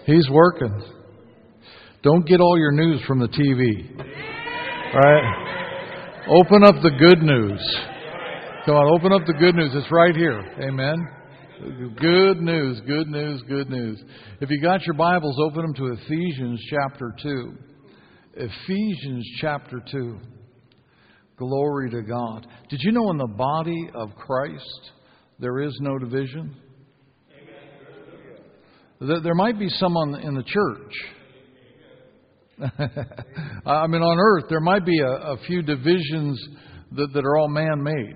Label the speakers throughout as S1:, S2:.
S1: He's working. Don't get all your news from the TV. Right? Open up the good news. Come on, open up the good news. It's right here. Amen. Good news, good news, good news. If you got your Bibles, open them to Ephesians chapter 2. Ephesians chapter 2. Glory to God. Did you know in the body of Christ there is no division? There might be some in the church. I mean, on earth, there might be a few divisions that are all man-made.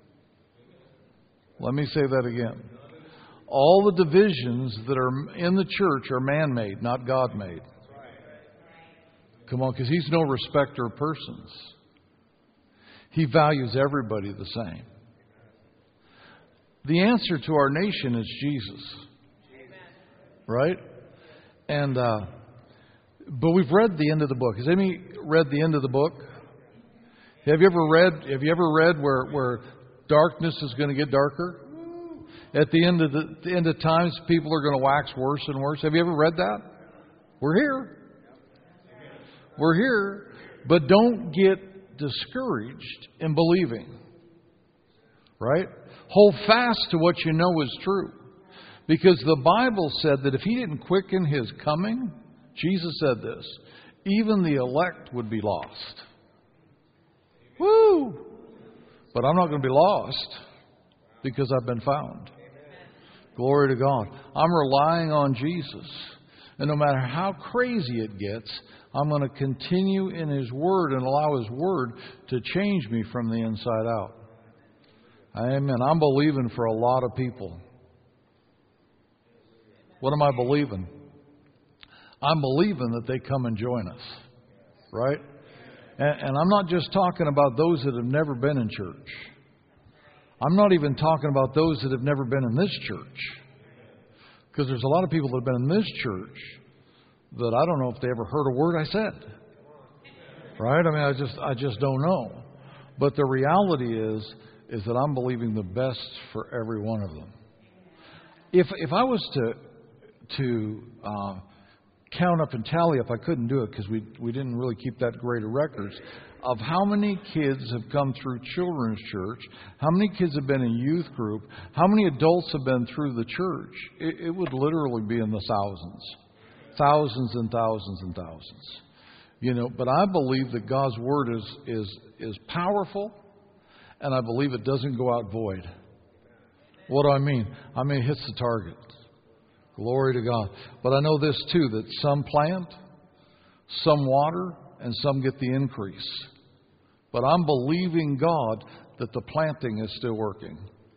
S1: Let me say that again. All the divisions that are in the church are man-made, not God-made. Come on, because He's no respecter of persons. He values everybody the same. The answer to our nation is Jesus. Right? And but we've read the end of the book. Has anybody read the end of the book? Have you ever read where darkness is going to get darker? At the end of times, people are going to wax worse and worse. Have you ever read that? We're here. We're here. But don't get discouraged in believing. Right? Hold fast to what you know is true. Because the Bible said that if He didn't quicken His coming, Jesus said this, even the elect would be lost. Woo! But I'm not going to be lost because I've been found. Glory to God. I'm relying on Jesus. And no matter how crazy it gets, I'm going to continue in His Word and allow His Word to change me from the inside out. Amen. I'm believing for a lot of people. What am I believing? I'm believing that they come and join us. Right? And I'm not just talking about those that have never been in church. I'm not even talking about those that have never been in this church. Because there's a lot of people that have been in this church that I don't know if they ever heard a word I said. Right? I mean, I just don't know. But the reality is that I'm believing the best for every one of them. If I was to count up and tally up, I couldn't do it because we didn't really keep that great of records of how many kids have come through children's church, how many kids have been in youth group, how many adults have been through the church. It would literally be in the thousands and thousands and thousands. You know, but I believe that God's Word is powerful, and I believe it doesn't go out void. What do I mean? I mean, it hits the target. Glory to God. But I know this too, that some plant, some water, and some get the increase. But I'm believing God that the planting is still working.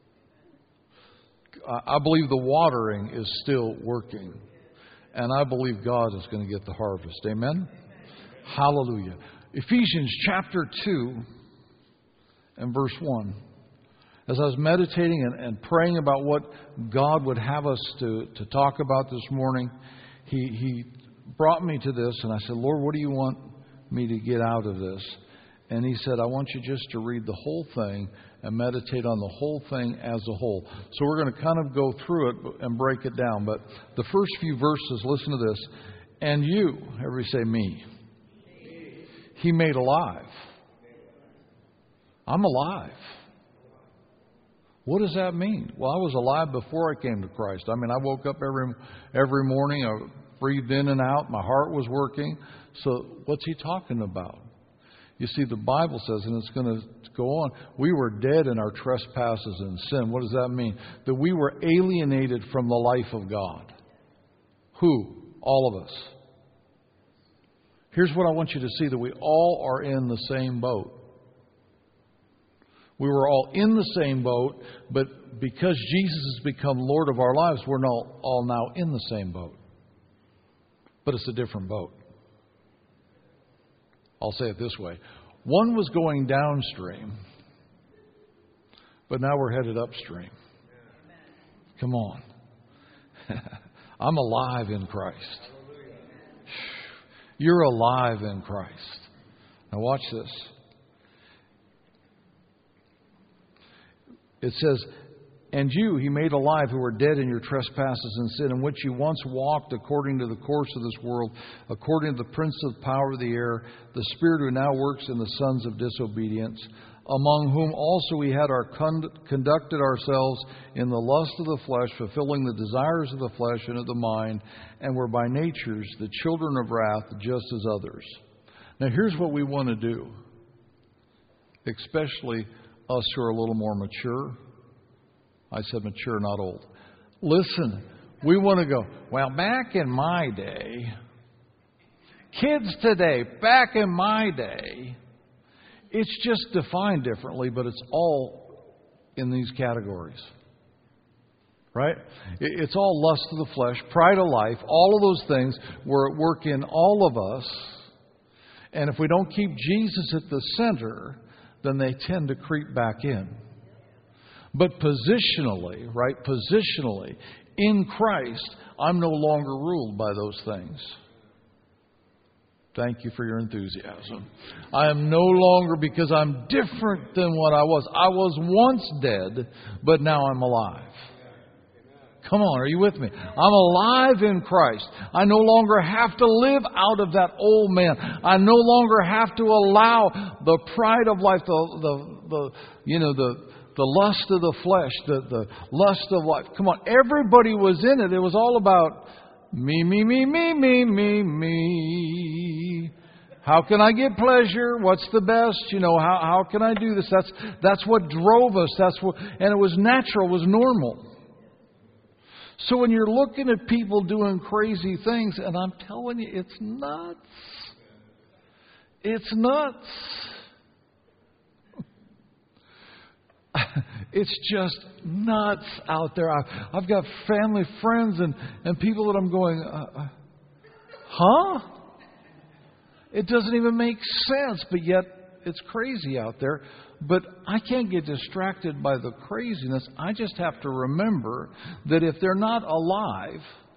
S1: I believe the watering is still working. And I believe God is going to get the harvest. Amen? Hallelujah. Ephesians chapter 2 and verse 1. As I was meditating and praying about what God would have us to talk about this morning, He brought me to this, and I said, Lord, what do you want me to get out of this? And He said, I want you just to read the whole thing and meditate on the whole thing as a whole. So we're going to kind of go through it and break it down. But the first few verses, listen to this. And you, everybody say me. He made alive. I'm alive. What does that mean? Well, I was alive before I came to Christ. I mean, I woke up every morning. I breathed in and out. My heart was working. So what's he talking about? You see, the Bible says, and it's going to go on, we were dead in our trespasses and sin. What does that mean? That we were alienated from the life of God. Who? All of us. Here's what I want you to see, that we all are in the same boat. We were all in the same boat, but because Jesus has become Lord of our lives, we're all now in the same boat. But it's a different boat. I'll say it this way. One was going downstream, but now we're headed upstream. Come on. I'm alive in Christ. You're alive in Christ. Now watch this. It says, And you He made alive who were dead in your trespasses and sin, in which you once walked according to the course of this world, according to the prince of the power of the air, the spirit who now works in the sons of disobedience, among whom also we had conducted ourselves in the lust of the flesh, fulfilling the desires of the flesh and of the mind, and were by natures the children of wrath, just as others. Now here's what we want to do, especially us who are a little more mature. I said mature, not old. Listen, we want to go, well, back in my day, kids today, back in my day, it's just defined differently, but it's all in these categories. Right? It's all lust of the flesh, pride of life, all of those things were at work in all of us. And if we don't keep Jesus at the center, then they tend to creep back in. But positionally, right, positionally, in Christ, I'm no longer ruled by those things. Thank you for your enthusiasm. I am no longer, because I'm different than what I was. I was once dead, but now I'm alive. Come on, are you with me? I'm alive in Christ. I no longer have to live out of that old man. I no longer have to allow the pride of life, the lust of the flesh, the lust of life. Come on, everybody was in it. It was all about me, me, me, me, me, me, me. How can I get pleasure? What's the best? How can I do this? That's what drove us. And it was natural, it was normal. So when you're looking at people doing crazy things, and I'm telling you, it's nuts. It's nuts. It's just nuts out there. I've got family, friends, and people that I'm going, huh? It doesn't even make sense, but yet it's crazy out there. But I can't get distracted by the craziness. I just have to remember that if they're not alive,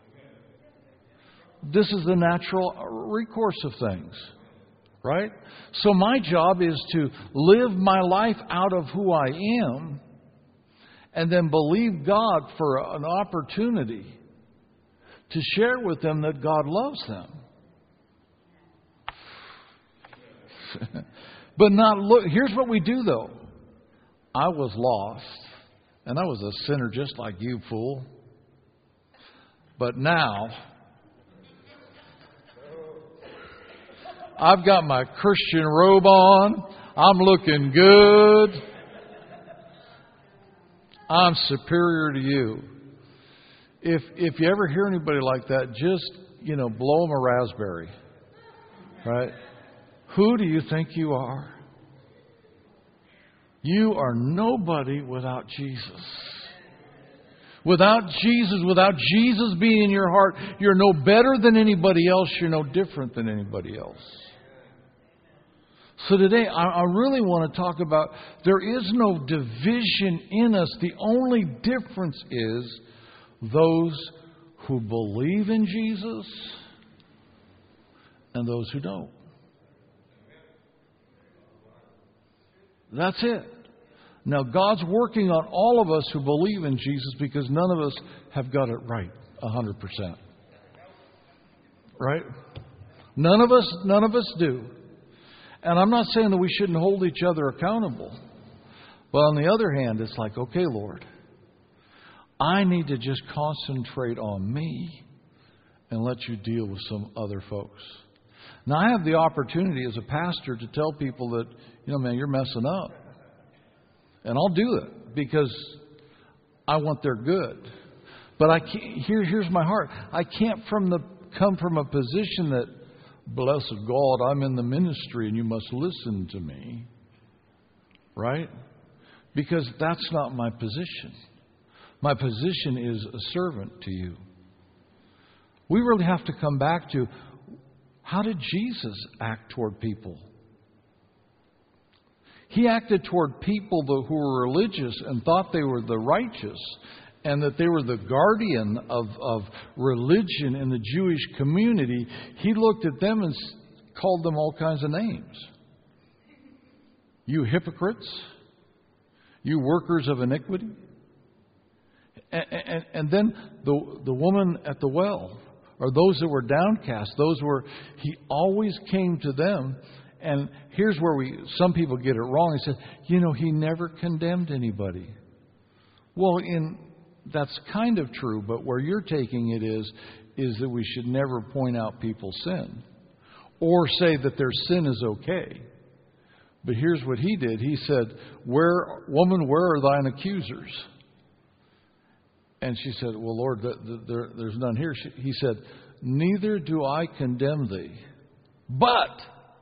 S1: this is the natural recourse of things. Right? So my job is to live my life out of who I am and then believe God for an opportunity to share with them that God loves them. But not look. Here's what we do, though. I was lost, and I was a sinner just like you, fool. But now I've got my Christian robe on. I'm looking good. I'm superior to you. If you ever hear anybody like that, just, blow them a raspberry. Right? Who do you think you are? You are nobody without Jesus. Without Jesus being in your heart, you're no better than anybody else. You're no different than anybody else. So today, I really want to talk about there is no division in us. The only difference is those who believe in Jesus and those who don't. That's it. Now, God's working on all of us who believe in Jesus because none of us have got it right 100%. Right? None of us do. And I'm not saying that we shouldn't hold each other accountable. But on the other hand, it's like, okay, Lord, I need to just concentrate on me and let you deal with some other folks. Now, I have the opportunity as a pastor to tell people that, man, you're messing up. And I'll do it because I want their good. But I can't, here's my heart. I can't come from a position that, blessed God, I'm in the ministry and you must listen to me. Right? Because that's not my position. My position is a servant to you. We really have to come back to, how did Jesus act toward people? He acted toward people who were religious and thought they were the righteous and that they were the guardian of religion in the Jewish community. He looked at them and called them all kinds of names. You hypocrites, you workers of iniquity. And then the woman at the well, or those that were downcast, he always came to them. And here's where some people get it wrong. He said, he never condemned anybody. Well, that's kind of true, but where you're taking it is that we should never point out people's sin or say that their sin is okay. But here's what he did. He said, "Woman, where are thine accusers?" And she said, "Well, Lord, there's none here." He said, "Neither do I condemn thee, but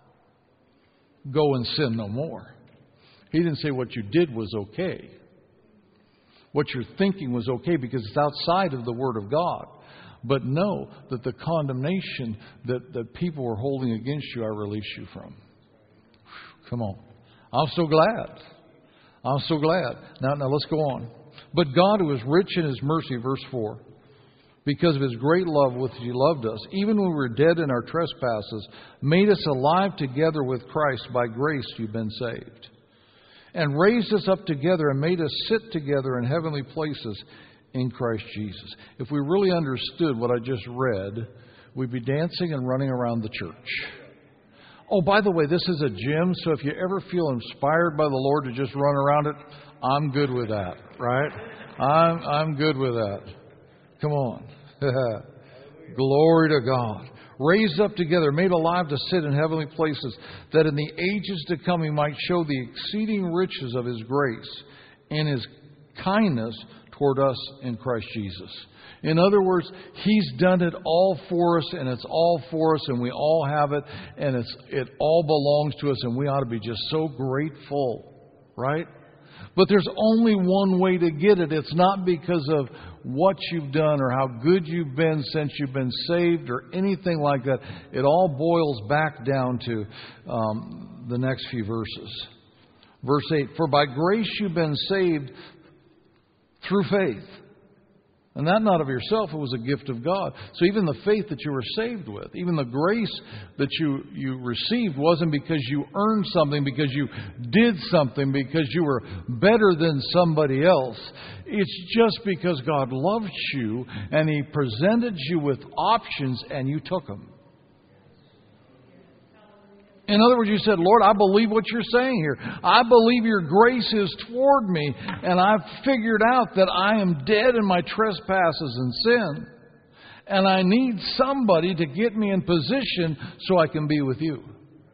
S1: go and sin no more." He didn't say what you did was okay. What you're thinking was okay because it's outside of the Word of God. But know that the condemnation that people were holding against you, I release you from. Come on. I'm so glad. I'm so glad. Now let's go on. But God, who is rich in His mercy, verse 4, because of His great love with which He loved us, even when we were dead in our trespasses, made us alive together with Christ. By grace you've been saved. And raised us up together and made us sit together in heavenly places in Christ Jesus. If we really understood what I just read, we'd be dancing and running around the church. Oh, by the way, this is a gym, so if you ever feel inspired by the Lord to just run around it, I'm good with that, right? I'm good with that. Come on. Glory to God. Raised up together, made alive to sit in heavenly places, that in the ages to come He might show the exceeding riches of His grace and His kindness toward us in Christ Jesus. In other words, He's done it all for us, and it's all for us, and we all have it, and it all belongs to us, and we ought to be just so grateful, right? But there's only one way to get it. It's not because of what you've done or how good you've been since you've been saved or anything like that. It all boils back down to the next few verses. Verse 8, for by grace you've been saved through faith. And that not of yourself, it was a gift of God. So even the faith that you were saved with, even the grace that you received wasn't because you earned something, because you did something, because you were better than somebody else. It's just because God loved you and He presented you with options and you took them. In other words, you said, Lord, I believe what you're saying here. I believe your grace is toward me, and I've figured out that I am dead in my trespasses and sin, and I need somebody to get me in position so I can be with you.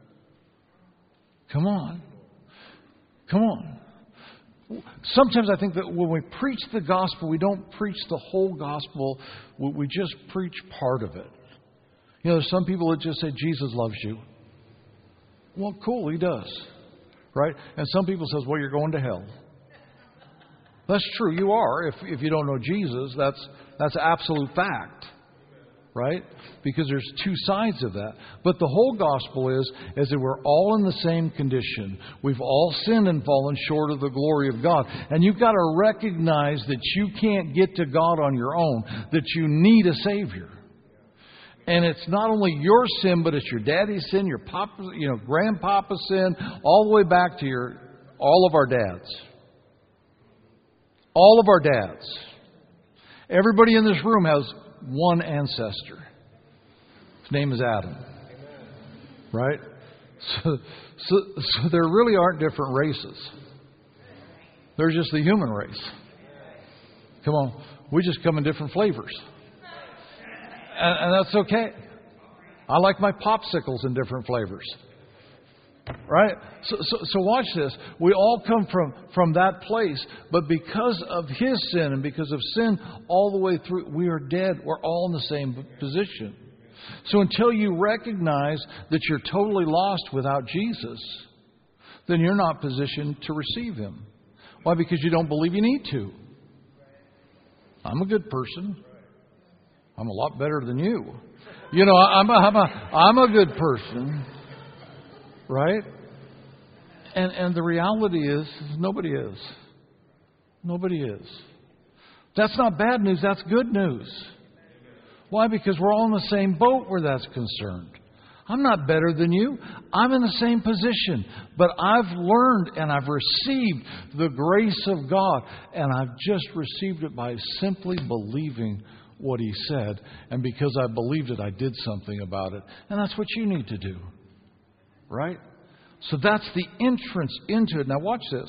S1: Come on. Come on. Sometimes I think that when we preach the gospel, we don't preach the whole gospel. We just preach part of it. There's some people that just say, Jesus loves you. Well, cool, He does, right? And some people says, well, you're going to hell. That's true, you are. If you don't know Jesus, that's absolute fact, right? Because there's two sides of that. But the whole gospel is that we're all in the same condition. We've all sinned and fallen short of the glory of God. And you've got to recognize that you can't get to God on your own, that you need a Savior. And it's not only your sin, but it's your daddy's sin, your papa's, grandpapa's sin, all the way back to all of our dads. All of our dads. Everybody in this room has one ancestor. His name is Adam. Right? So there really aren't different races. They're just the human race. Come on. We just come in different flavors. And that's okay. I like my popsicles in different flavors. Right? So watch this. We all come from that place. But because of His sin and because of sin all the way through, we are dead. We're all in the same position. So until you recognize that you're totally lost without Jesus, then you're not positioned to receive Him. Why? Because you don't believe you need to. I'm a good person. I'm a lot better than you. I'm a good person. Right? And the reality is, nobody is. Nobody is. That's not bad news, that's good news. Why? Because we're all in the same boat where that's concerned. I'm not better than you. I'm in the same position. But I've learned and I've received the grace of God. And I've just received it by simply believing what He said. And because I believed it, I did something about it. And that's what you need to do. Right? So that's the entrance into it. Now watch this.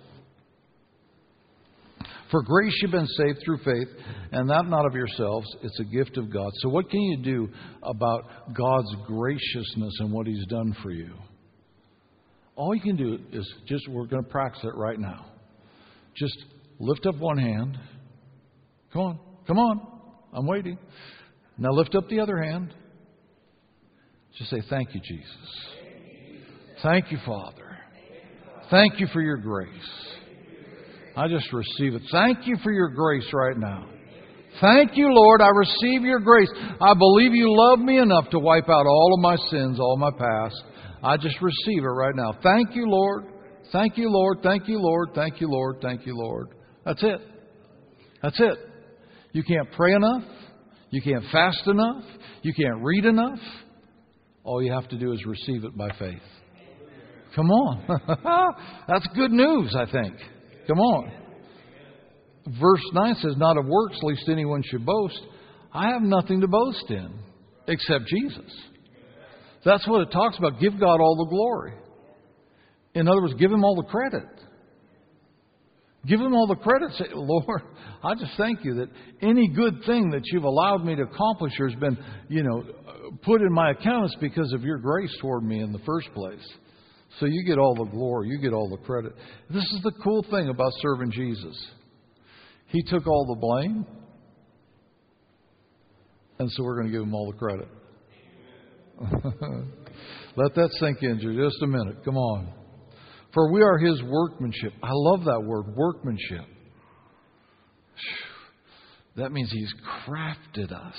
S1: For grace you've been saved through faith, and that not of yourselves. It's a gift of God. So what can you do about God's graciousness and what He's done for you? All you can do is we're going to practice it right now. Just lift up one hand. Come on. I'm waiting. Now lift up the other hand. Just say, thank you, Jesus. Thank you, Father. Thank you for your grace. I just receive it. Thank you for your grace right now. Thank you, Lord. I receive your grace. I believe you love me enough to wipe out all of my sins, all my past. I just receive it right now. Thank you, Lord. Thank you, Lord. Thank you, Lord. Thank you, Lord. Thank you, Lord. That's it. That's it. You can't pray enough. You can't fast enough. You can't read enough. All you have to do is receive it by faith. Come on. That's good news, I think. Come on. Verse 9 says, not of works, lest anyone should boast. I have nothing to boast in except Jesus. That's what it talks about. Give God all the glory. In other words, give Him all the credit. Give Him all the credit. Say, Lord, I just thank you that any good thing that you've allowed me to accomplish has been, put in my account is because of your grace toward me in the first place. So you get all the glory. You get all the credit. This is the cool thing about serving Jesus. He took all the blame. And so we're going to give Him all the credit. Let that sink in for just a minute. Come on. For we are His workmanship. I love that word, workmanship. That means He's crafted us.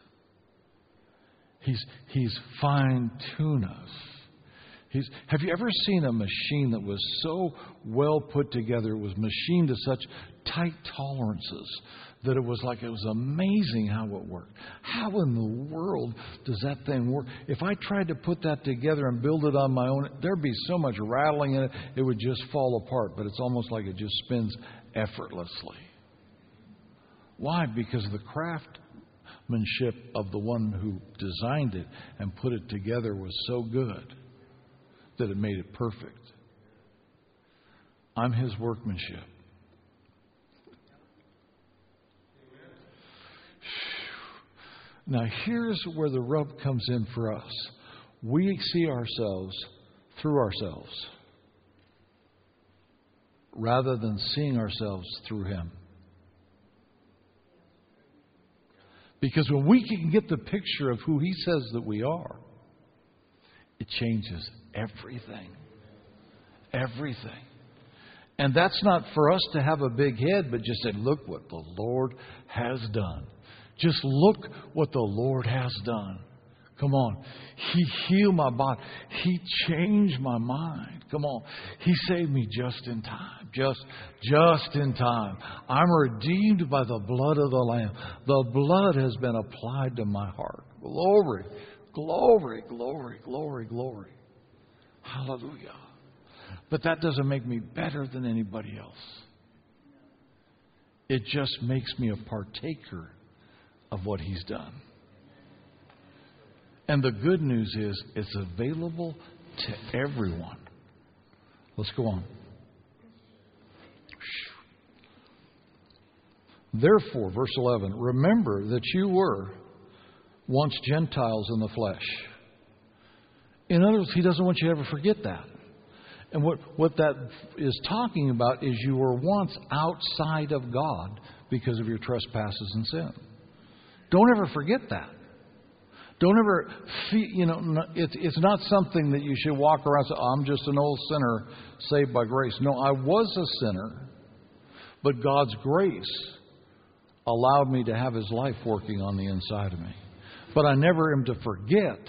S1: He's fine-tuned us. Have you ever seen a machine that was so well put together, it was machined to such tight tolerances that it was amazing how it worked? How in the world does that thing work? If I tried to put that together and build it on my own, there'd be so much rattling in it, it would just fall apart. But it's almost like it just spins effortlessly. Why? Because the craftsmanship of the one who designed it and put it together was so good that it made it perfect. I'm His workmanship. Now here's where the rub comes in for us. We see ourselves through ourselves rather than seeing ourselves through Him. Because when we can get the picture of who He says that we are, it changes everything. Everything. And that's not for us to have a big head, but just say, look what the Lord has done. Just look what the Lord has done. Come on. He healed my body. He changed my mind. Come on. He saved me just in time. Just in time. I'm redeemed by the blood of the Lamb. The blood has been applied to my heart. Glory, glory, glory, glory, glory. Hallelujah. But that doesn't make me better than anybody else. It just makes me a partaker of what He's done. And the good news is it's available to everyone. Let's go on. Therefore, verse 11, remember that you were once Gentiles in the flesh. In other words, He doesn't want you to ever forget that. And what that is talking about is you were once outside of God because of your trespasses and sin. Don't ever forget that. Don't ever feel, it's not something that you should walk around and say, I'm just an old sinner saved by grace. No, I was a sinner, but God's grace allowed me to have His life working on the inside of me. But I never am to forget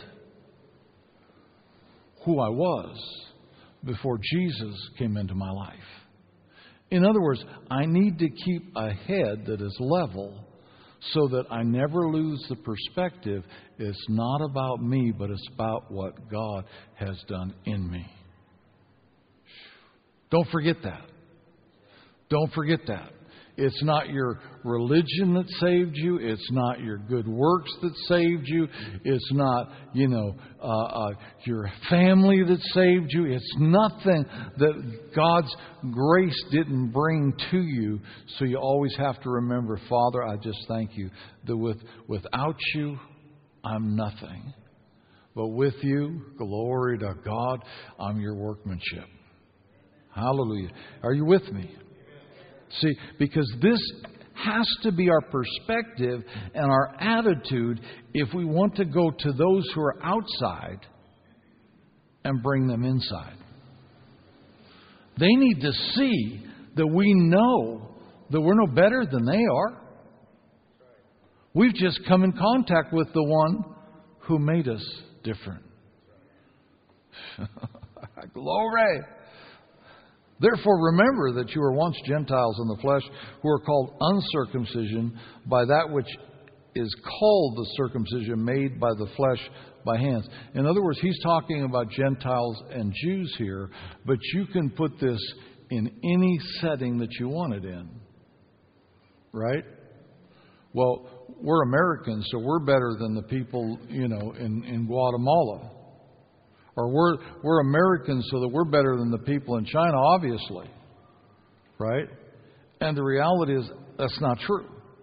S1: who I was before Jesus came into my life. In other words, I need to keep a head that is level so that I never lose the perspective. It's not about me, but it's about what God has done in me. Don't forget that. Don't forget that. It's not your religion that saved you. It's not your good works that saved you. It's not, your family that saved you. It's nothing that God's grace didn't bring to you. So you always have to remember, Father, I just thank you that without you, I'm nothing. But with you, glory to God, I'm your workmanship. Hallelujah. Are you with me? See, because this has to be our perspective and our attitude if we want to go to those who are outside and bring them inside. They need to see that we know that we're no better than they are. We've just come in contact with the one who made us different. Glory! Therefore, remember that you were once Gentiles in the flesh, who are called uncircumcision by that which is called the circumcision made by the flesh by hands. In other words, he's talking about Gentiles and Jews here, but you can put this in any setting that you want it in. Right? Well, we're Americans, so we're better than the people, in Guatemala. Or we're Americans, so that we're better than the people in China, obviously. Right? And the reality is, that's not true.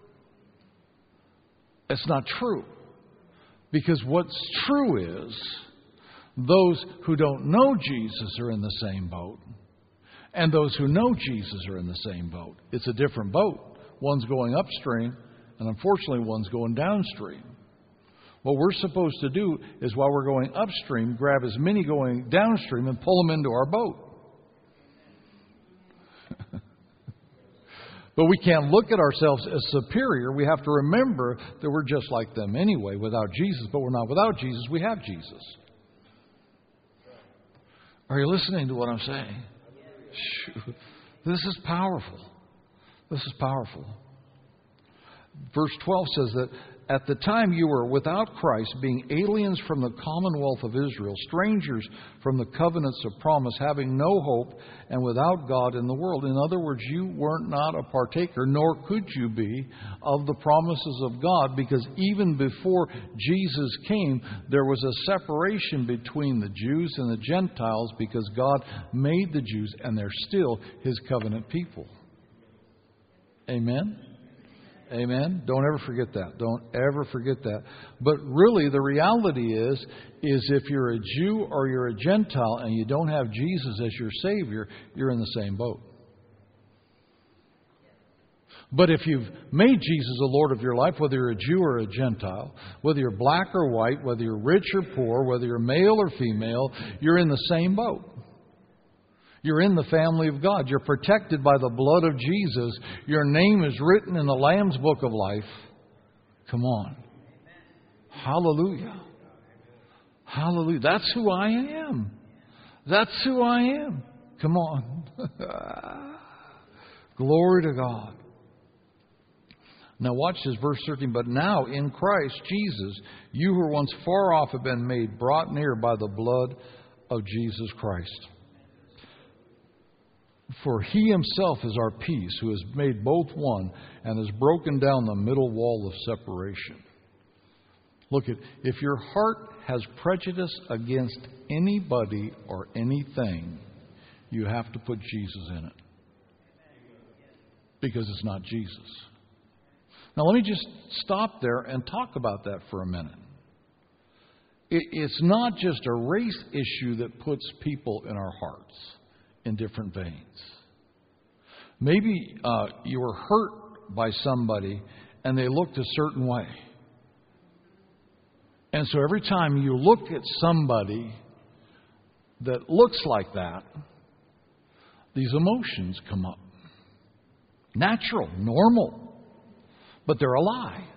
S1: It's not true. Because what's true is, those who don't know Jesus are in the same boat. And those who know Jesus are in the same boat. It's a different boat. One's going upstream, and unfortunately one's going downstream. What we're supposed to do is, while we're going upstream, grab as many going downstream and pull them into our boat. But we can't look at ourselves as superior. We have to remember that we're just like them anyway without Jesus. But we're not without Jesus. We have Jesus. Are you listening to what I'm saying? This is powerful. This is powerful. Verse 12 says that at the time you were without Christ, being aliens from the commonwealth of Israel, strangers from the covenants of promise, having no hope and without God in the world. In other words, you weren't not a partaker, nor could you be, of the promises of God, because even before Jesus came, there was a separation between the Jews and the Gentiles, because God made the Jews, and they're still His covenant people. Amen? Amen? Don't ever forget that. Don't ever forget that. But really, the reality is if you're a Jew or you're a Gentile and you don't have Jesus as your Savior, you're in the same boat. But if you've made Jesus the Lord of your life, whether you're a Jew or a Gentile, whether you're black or white, whether you're rich or poor, whether you're male or female, you're in the same boat. You're in the family of God. You're protected by the blood of Jesus. Your name is written in the Lamb's book of life. Come on. Hallelujah. Hallelujah. That's who I am. That's who I am. Come on. Glory to God. Now watch this, verse 13. But now in Christ Jesus, you who were once far off have been made brought near by the blood of Jesus Christ. For He Himself is our peace, who has made both one and has broken down the middle wall of separation. Look, if your heart has prejudice against anybody or anything, you have to put Jesus in it. Because it's not Jesus. Now let me just stop there and talk about that for a minute. It's not just a race issue that puts people in our hearts in different veins. Maybe you were hurt by somebody and they looked a certain way. And so every time you look at somebody that looks like that, these emotions come up. Natural, normal, but they're a lie.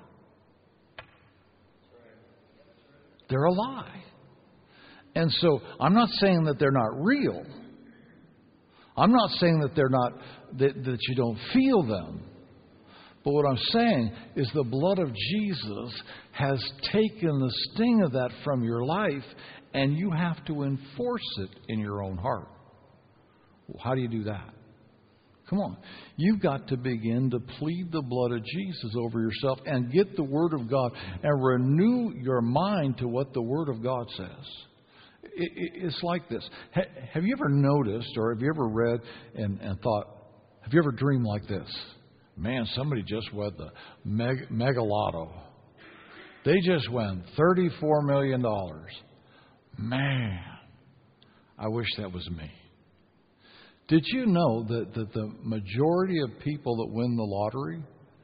S1: They're a lie. And so I'm not saying that they're not real. I'm not saying that they're not that you don't feel them. But what I'm saying is the blood of Jesus has taken the sting of that from your life, and you have to enforce it in your own heart. Well, how do you do that? Come on. You've got to begin to plead the blood of Jesus over yourself and get the Word of God and renew your mind to what the Word of God says. It's like this. Have you ever noticed, or have you ever read and thought, have you ever dreamed like this? Man, somebody just won the mega lotto. They just won $34 million. Man, I wish that was me. Did you know that the majority of people that win the lottery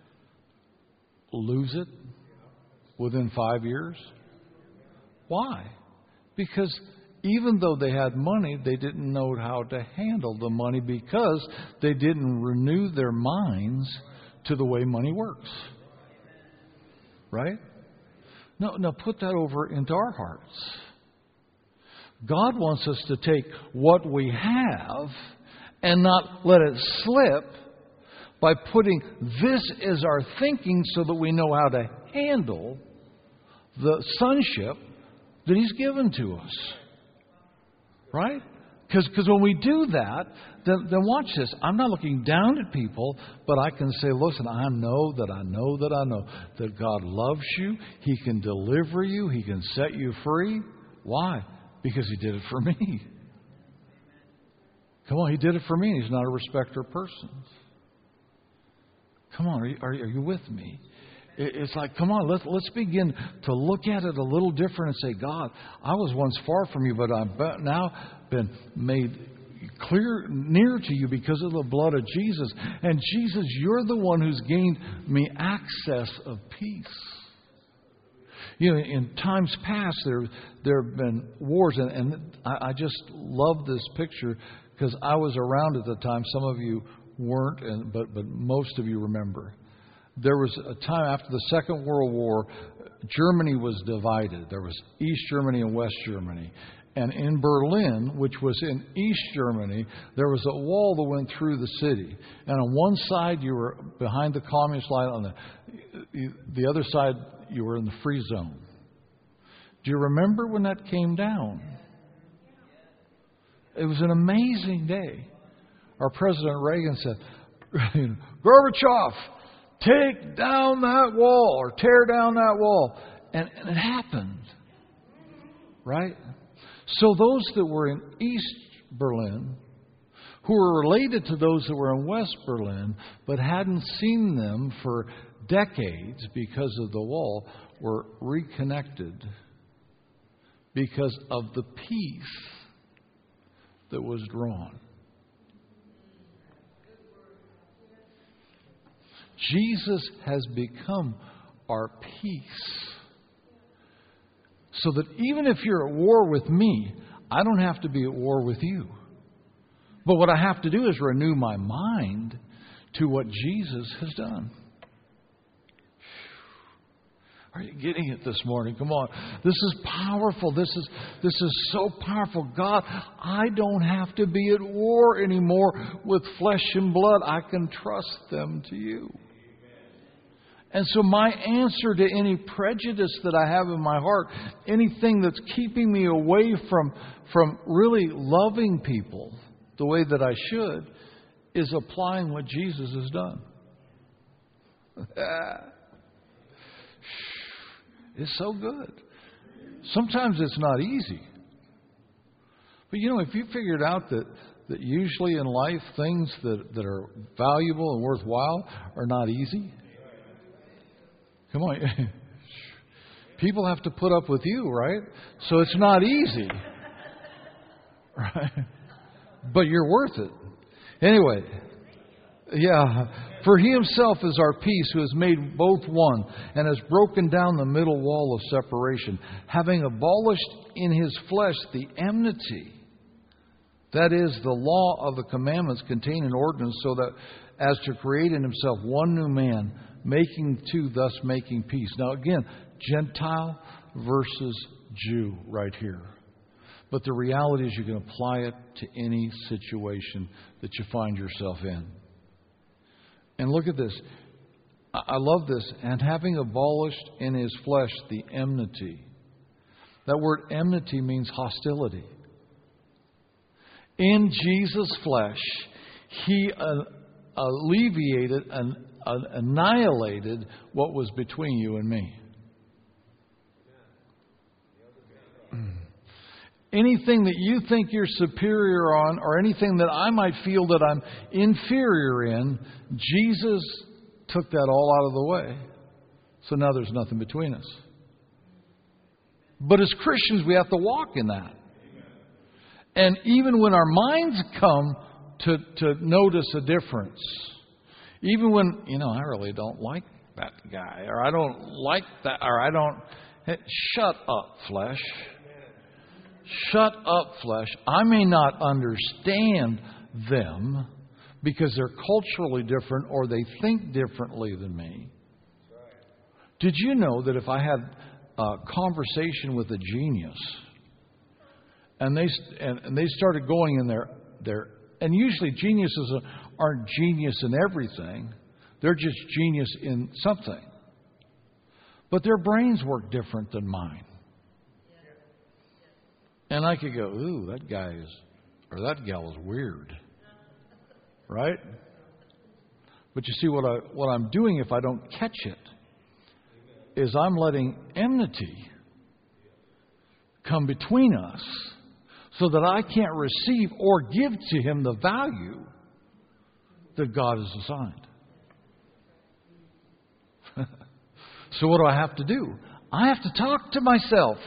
S1: lose it within 5 years? Why? Because even though they had money, they didn't know how to handle the money because they didn't renew their minds to the way money works. Right? Now put that over into our hearts. God wants us to take what we have and not let it slip by putting this as our thinking so that we know how to handle the sonship that He's given to us. Right? Because when we do that, then watch this. I'm not looking down at people, but I can say, listen, I know that God loves you. He can deliver you. He can set you free. Why? Because He did it for me. Come on, He did it for me. He's not a respecter of persons. Come on, are you with me? It's like, come on, let's begin to look at it a little different and say, God, I was once far from you, but I've now been made near to you because of the blood of Jesus. And Jesus, you're the one who's gained me access of peace. You know, in times past, there have been wars, and I just love this picture because I was around at the time. Some of you weren't, but most of you remember. There was a time after the Second World War, Germany was divided. There was East Germany and West Germany. And in Berlin, which was in East Germany, there was a wall that went through the city. And on one side, you were behind the communist line. On the other side, you were in the free zone. Do you remember when that came down? It was an amazing day. Our President Reagan said, Gorbachev, take down that wall or tear down that wall. And it happened. Right? So those that were in East Berlin, who were related to those that were in West Berlin, but hadn't seen them for decades because of the wall, were reconnected because of the peace that was drawn. Jesus has become our peace. So that even if you're at war with me, I don't have to be at war with you. But what I have to do is renew my mind to what Jesus has done. Are you getting it this morning? Come on. This is powerful. This is so powerful. God, I don't have to be at war anymore with flesh and blood. I can trust them to you. And so my answer to any prejudice that I have in my heart, anything that's keeping me away from really loving people the way that I should, is applying what Jesus has done. It's so good. Sometimes it's not easy. But you know, if you figured out that usually in life things that are valuable and worthwhile are not easy. Come on. People have to put up with you, right? So it's not easy. Right? But you're worth it. Anyway, yeah. For He Himself is our peace, who has made both one, and has broken down the middle wall of separation, having abolished in His flesh the enmity. That is, the law of the commandments contained in ordinance, so that as to create in Himself one new man, making two, thus making peace. Now again, Gentile versus Jew right here. But the reality is you can apply it to any situation that you find yourself in. And look at this. I love this. And having abolished in His flesh the enmity. That word enmity means hostility. In Jesus' flesh, He alleviated and annihilated what was between you and me. Anything that you think you're superior on, or anything that I might feel that I'm inferior in, Jesus took that all out of the way. So now there's nothing between us. But as Christians, we have to walk in that. And even when our minds come to notice a difference, even when, I really don't like that guy, or I don't like that, or I don't... Shut up, flesh. Shut up, flesh. I may not understand them because they're culturally different or they think differently than me. Did you know that if I had a conversation with a genius and they started going in their and usually geniuses aren't genius in everything. They're just genius in something. But their brains work different than mine. And I could go, ooh, that guy is, or that gal is weird. Right? But you see, what I'm doing if I don't catch it is I'm letting enmity come between us so that I can't receive or give to him the value that God has assigned. So what do I have to do? I have to talk to myself.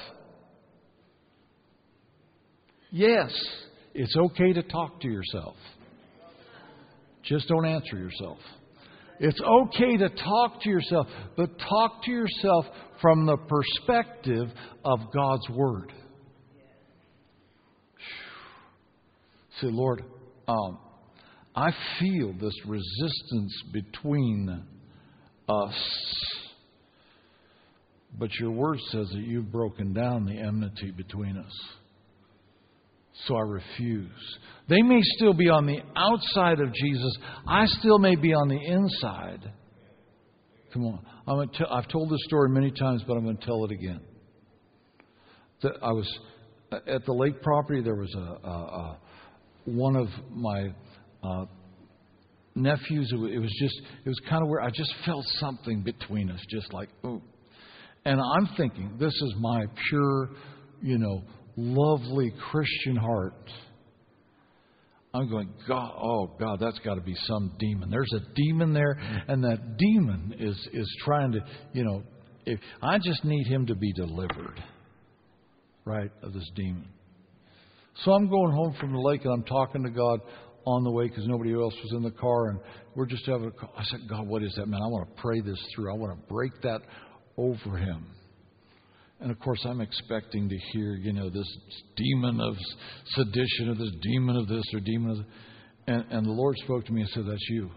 S1: Yes, it's okay to talk to yourself. Just don't answer yourself. It's okay to talk to yourself, but talk to yourself from the perspective of God's Word. Say, Lord, I feel this resistance between us. But your Word says that you've broken down the enmity between us. So I refuse. They may still be on the outside of Jesus. I still may be on the inside. Come on. I've told this story many times, but I'm going to tell it again. I was at the lake property. There was one of my nephews. It was kind of where I just felt something between us, just like, ooh. And I'm thinking, this is my pure, lovely Christian heart. I'm going, God, oh God, that's got to be some demon. There's a demon there, and that demon is trying to, if I just need him to be delivered, right, of this demon. So I'm going home from the lake, and I'm talking to God on the way because nobody else was in the car, and we're just having a call. I said, God, what is that, man? I want to pray this through. I want to break that over him. And of course, I'm expecting to hear, this demon of sedition, or this demon of this, or demon of that. And the Lord spoke to me and said, that's you.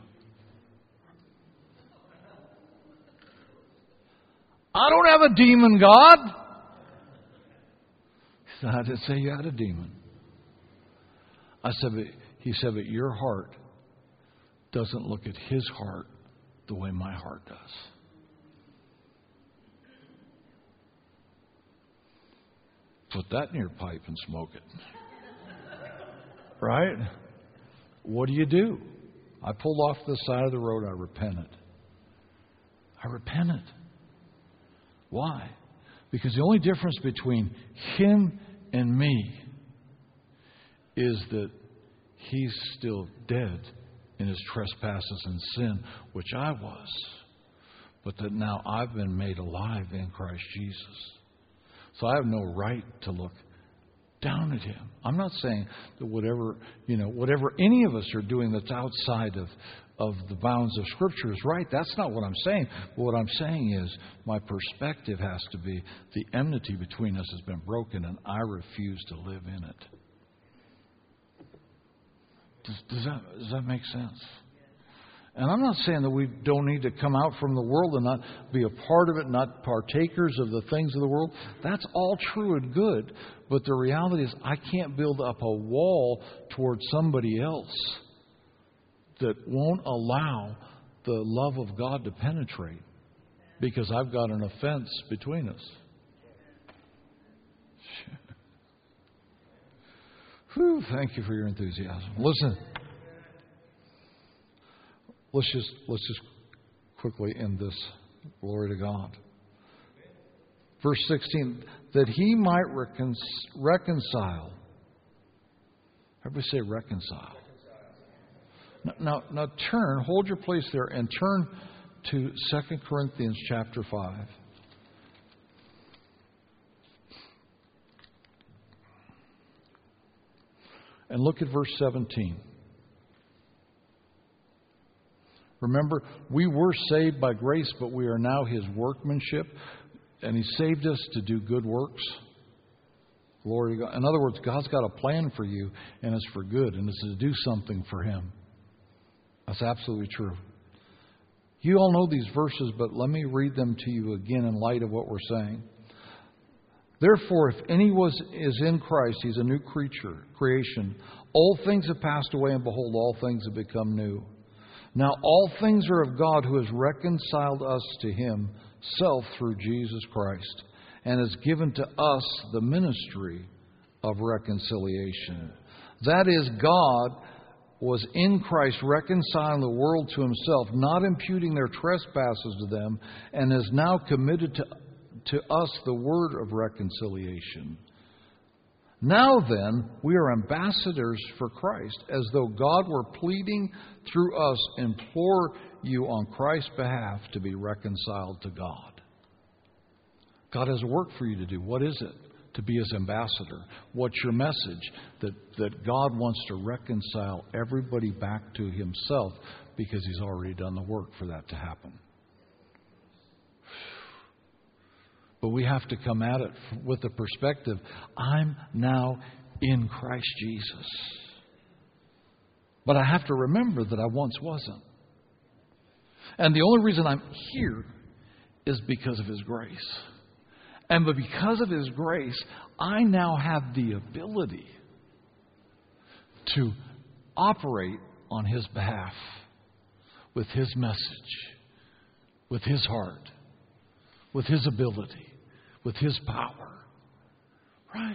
S1: I don't have a demon, God. He said, I didn't say you had a demon. He said, but your heart doesn't look at his heart the way my heart does. Put that in your pipe and smoke it. Right? What do? I pulled off the side of the road. I repented. Why? Because the only difference between him and me is that he's still dead in his trespasses and sin, which I was. But that now I've been made alive in Christ Jesus. So I have no right to look down at him. I'm not saying that whatever any of us are doing that's outside of the bounds of Scripture is right. That's not what I'm saying. But what I'm saying is my perspective has to be the enmity between us has been broken, and I refuse to live in it. Does that make sense? And I'm not saying that we don't need to come out from the world and not be a part of it, not partakers of the things of the world. That's all true and good. But the reality is I can't build up a wall towards somebody else that won't allow the love of God to penetrate because I've got an offense between us. Whew, thank you for your enthusiasm. Listen, let's just quickly end this. Glory to God. Verse 16, that He might reconcile. Everybody say reconcile. Now turn, hold your place there, and turn to 2 Corinthians chapter 5. And look at verse 17. Remember, we were saved by grace, but we are now His workmanship, and He saved us to do good works. Glory to God. In other words, God's got a plan for you, and it's for good, and it's to do something for Him. That's absolutely true. You all know these verses, but let me read them to you again in light of what we're saying. Therefore, if anyone is in Christ, he's a new creation. Old things have passed away, and behold, all things have become new. Now all things are of God, who has reconciled us to Himself through Jesus Christ, and has given to us the ministry of reconciliation. That is, God was in Christ reconciling the world to Himself, not imputing their trespasses to them, and has now committed to us the word of reconciliation. Now then, we are ambassadors for Christ, as though God were pleading through us, implore you on Christ's behalf to be reconciled to God. God has a work for you to do. What is it? To be His ambassador. What's your message? That God wants to reconcile everybody back to Himself because He's already done the work for that to happen. But we have to come at it with the perspective, I'm now in Christ Jesus. But I have to remember that I once wasn't. And the only reason I'm here is because of His grace. And but because of His grace, I now have the ability to operate on His behalf with His message, with His heart, with His ability, with His power. Right?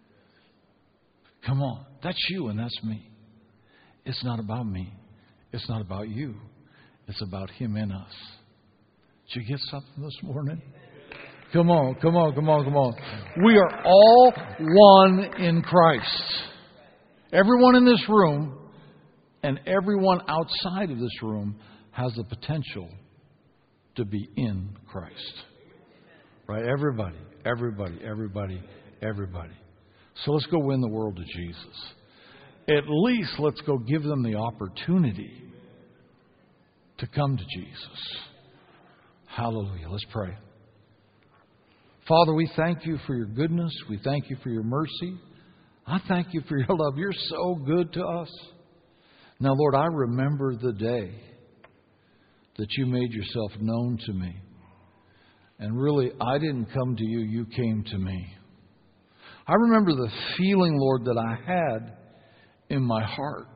S1: Come on. That's you and that's me. It's not about me. It's not about you. It's about Him in us. Did you get something this morning? Come on, come on, come on, come on. We are all one in Christ. Everyone in this room and everyone outside of this room has the potential to be in Christ. Right? Everybody, everybody, everybody, everybody. So let's go win the world to Jesus. At least let's go give them the opportunity to come to Jesus. Hallelujah. Let's pray. Father, we thank You for Your goodness. We thank You for Your mercy. I thank You for Your love. You're so good to us. Now, Lord, I remember the day that You made Yourself known to me. And really, I didn't come to You, You came to me. I remember the feeling, Lord, that I had in my heart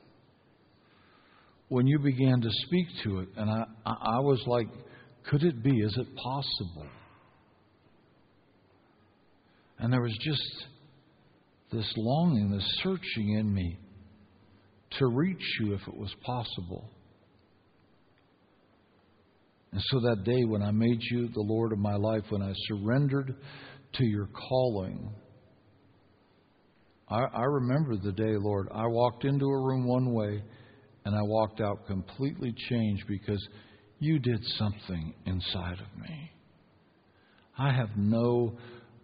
S1: when You began to speak to it. And I was like, could it be? Is it possible? And there was just this longing, this searching in me to reach You if it was possible. And so that day when I made You the Lord of my life, when I surrendered to Your calling, I remember the day, Lord, I walked into a room one way and I walked out completely changed because You did something inside of me. I have no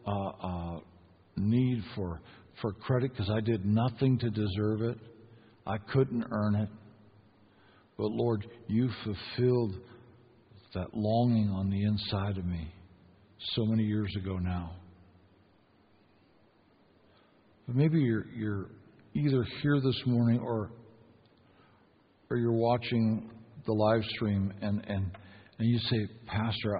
S1: need for credit because I did nothing to deserve it. I couldn't earn it. But Lord, You fulfilled that longing on the inside of me so many years ago now. But maybe you're either here this morning or you're watching the live stream and you say, Pastor,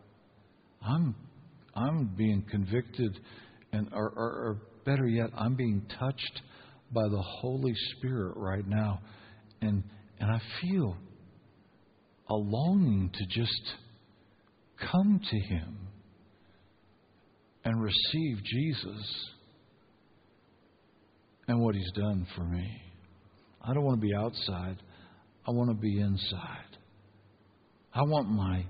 S1: I'm being convicted, or better yet, I'm being touched by the Holy Spirit right now, and I feel a longing to just come to Him and receive Jesus and what He's done for me. I don't want to be outside. I want to be inside. I want my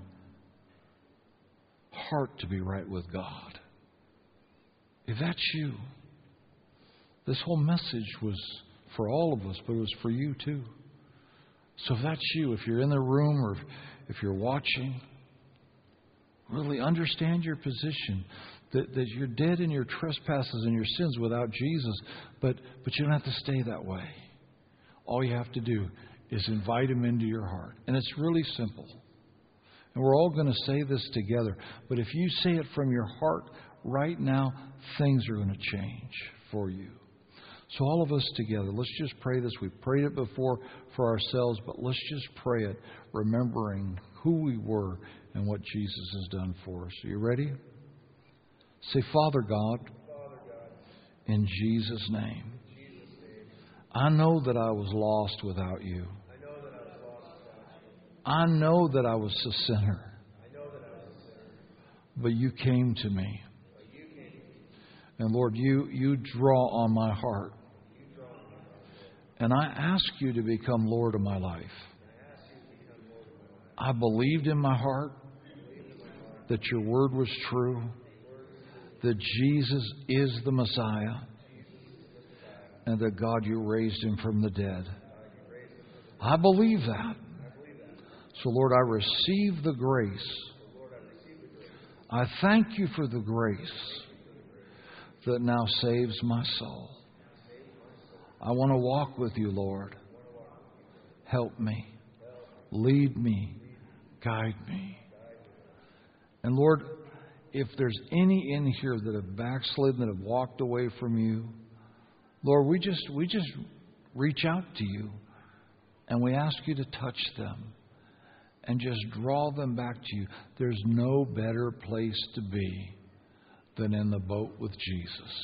S1: heart to be right with God. If that's you, this whole message was for all of us, but it was for you too. So if that's you, if you're in the room or if you're watching, really understand your position. That you're dead in your trespasses and your sins without Jesus, but you don't have to stay that way. All you have to do is invite Him into your heart. And it's really simple. And we're all going to say this together. But if you say it from your heart right now, things are going to change for you. So all of us together, let's just pray this. We've prayed it before for ourselves, but let's just pray it, remembering who we were and what Jesus has done for us. Are you ready? Say, Father God, in Jesus' name, I know that I was lost without You. I know that I was a sinner. But You came to me. And Lord, You draw on my heart. And I ask You to become Lord of my life. I believed in my heart that Your word was true, that Jesus is the Messiah, and that God, You raised Him from the dead. I believe that. So Lord, I receive the grace. I thank You for the grace that now saves my soul. I want to walk with You, Lord. Help me. Lead me. Guide me. And Lord, if there's any in here that have backslidden, that have walked away from You, Lord, we just reach out to You and we ask You to touch them and just draw them back to You. There's no better place to be than in the boat with Jesus.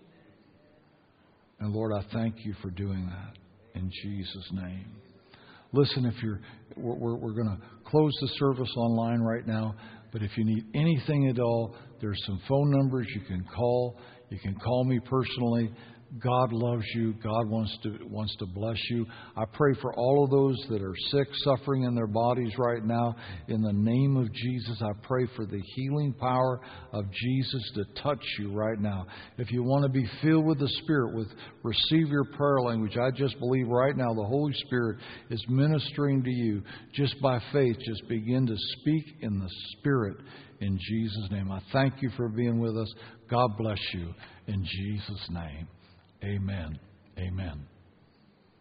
S1: And Lord, I thank You for doing that in Jesus' name. Listen, we're going to close the service online right now, but if you need anything at all, there's some phone numbers you can call. You can call me personally. God loves you. God wants to bless you. I pray for all of those that are sick, suffering in their bodies right now. In the name of Jesus, I pray for the healing power of Jesus to touch you right now. If you want to be filled with the Spirit, receive your prayer language. I just believe right now the Holy Spirit is ministering to you. Just by faith, just begin to speak in the Spirit in Jesus' name. I thank you for being with us. God bless you in Jesus' name. Amen. Amen.